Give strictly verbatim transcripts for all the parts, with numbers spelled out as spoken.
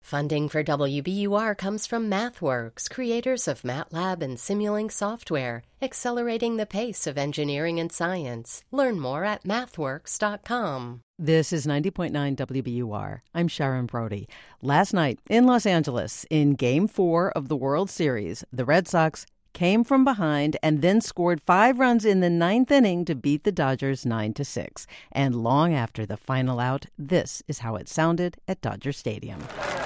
Funding for W B U R comes from MathWorks, creators of MATLAB and Simulink software, accelerating the pace of engineering and science. Learn more at mathworks dot com. This is ninety point nine W B U R. I'm Sharon Brody. Last night in Los Angeles, in Game four of the World Series, the Red Sox came from behind and then scored five runs in the ninth inning to beat the Dodgers nine to six. And long after the final out, this is how it sounded at Dodger Stadium.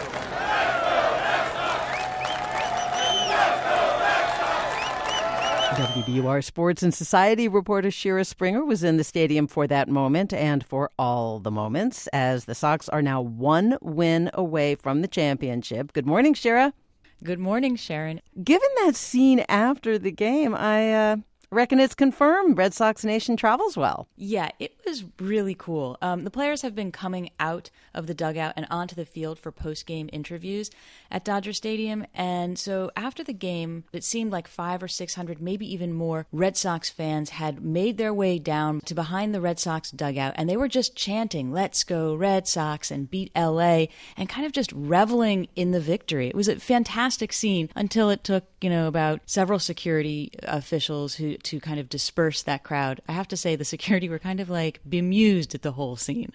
W B U R Sports and Society reporter Shira Springer was in the stadium for that moment and for all the moments, as the Sox are now one win away from the championship. Good morning, Shira. Good morning, Sharon. Given that scene after the game, I uh, reckon it's confirmed Red Sox Nation travels well. Yeah, it was really cool. Um, the players have been coming out of the dugout and onto the field for post-game interviews at Dodger Stadium. And so after the game, it seemed like five or six hundred, maybe even more, Red Sox fans had made their way down to behind the Red Sox dugout. And they were just chanting, "Let's go Red Sox," and "Beat L A," and kind of just reveling in the victory. It was a fantastic scene until it took, you know, about several security officials who to kind of disperse that crowd. I have to say the security were kind of like bemused at the whole scene.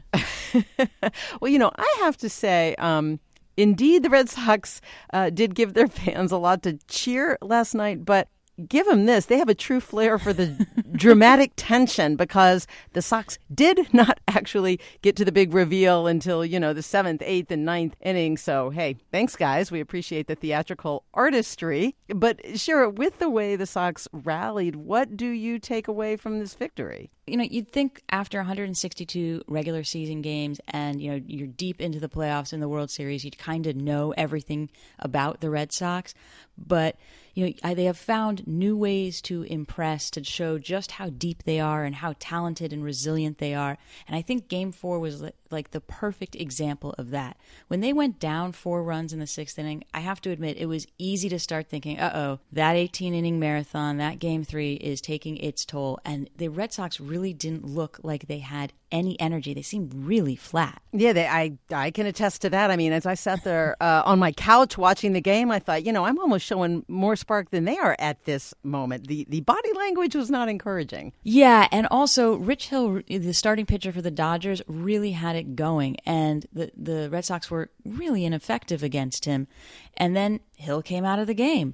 Well, you know, I have to say, um, indeed, the Red Sox uh, did give their fans a lot to cheer last night, but give them this. They have a true flair for the dramatic tension, because the Sox did not actually get to the big reveal until, you know, the seventh, eighth, and ninth inning. So, hey, thanks, guys. We appreciate the theatrical artistry. But, Shira, with the way the Sox rallied, what do you take away from this victory? You know, you'd think after one hundred sixty-two regular season games and, you know, you're deep into the playoffs in the World Series, you'd kind of know everything about the Red Sox. But, you know, they have found new ways to impress, to show just how deep they are and how talented and resilient they are. And I think Game four was like the perfect example of that. When they went down four runs in the sixth inning, I have to admit, it was easy to start thinking, uh-oh, that eighteen-inning marathon, that Game three is taking its toll. And the Red Sox really didn't look like they had any energy. They seemed really flat. Yeah, they, I I can attest to that. I mean, as I sat there uh, on my couch watching the game, I thought, you know, I'm almost showing more spark than they are at this moment. The the body language was not encouraging. Yeah, and also Rich Hill, the starting pitcher for the Dodgers, really had it going, and the, the Red Sox were really ineffective against him. And then Hill came out of the game.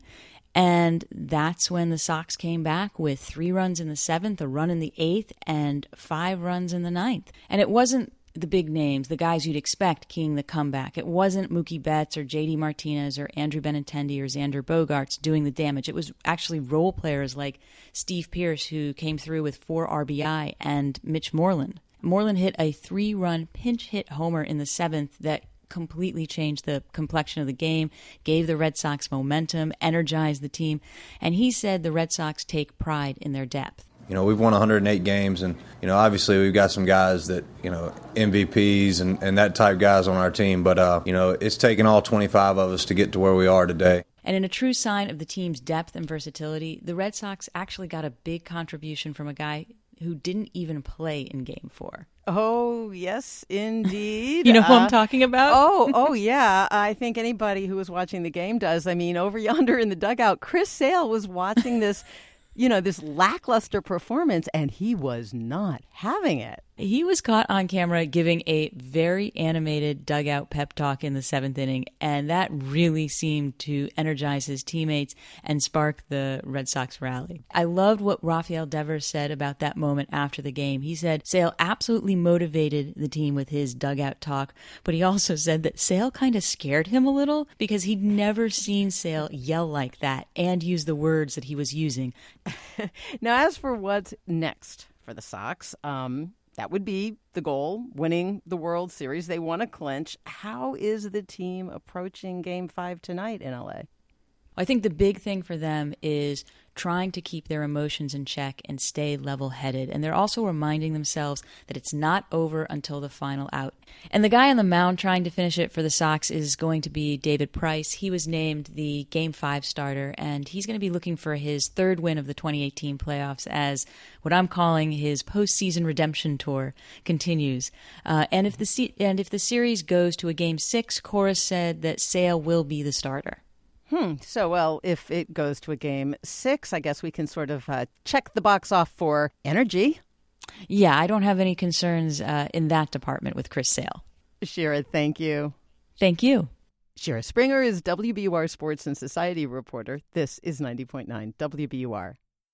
And that's when the Sox came back with three runs in the seventh, a run in the eighth, and five runs in the ninth. And it wasn't the big names, the guys you'd expect keying the comeback. It wasn't Mookie Betts or J D Martinez or Andrew Benintendi or Xander Bogaerts doing the damage. It was actually role players like Steve Pearce, who came through with four R B I, and Mitch Moreland. Moreland hit a three-run pinch hit homer in the seventh that completely changed the complexion of the game, gave the Red Sox momentum, energized the team, and he said the Red Sox take pride in their depth. You know, we've won one hundred eight games, and, you know, obviously we've got some guys that, you know, M V Ps and, and that type guys on our team, but, uh, you know, it's taken all twenty-five of us to get to where we are today. And in a true sign of the team's depth and versatility, the Red Sox actually got a big contribution from a guy who didn't even play in Game four. Oh, yes, indeed. You know who uh, I'm talking about? Oh, oh, yeah. I think anybody who was watching the game does. I mean, over yonder in the dugout, Chris Sale was watching this, you know, this lackluster performance, and he was not having it. He was caught on camera giving a very animated dugout pep talk in the seventh inning, and that really seemed to energize his teammates and spark the Red Sox rally. I loved what Rafael Devers said about that moment after the game. He said Sale absolutely motivated the team with his dugout talk, but he also said that Sale kind of scared him a little because he'd never seen Sale yell like that and use the words that he was using. Now, as for what's next for the Sox, um... that would be the goal, winning the World Series. They want to clinch. How is the team approaching Game five tonight in L A? I think the big thing for them is trying to keep their emotions in check and stay level-headed. And they're also reminding themselves that it's not over until the final out. And the guy on the mound trying to finish it for the Sox is going to be David Price. He was named the Game five starter, and he's going to be looking for his third win of the twenty eighteen playoffs as what I'm calling his postseason redemption tour continues. Uh, and if the se- and if the series goes to a Game six, Cora said that Sale will be the starter. Hmm. So, well, if it goes to a game six, I guess we can sort of uh, check the box off for energy. Yeah, I don't have any concerns uh, in that department with Chris Sale. Shira, thank you. Thank you. Shira Springer is W B U R Sports and Society reporter. This is ninety point nine W B U R.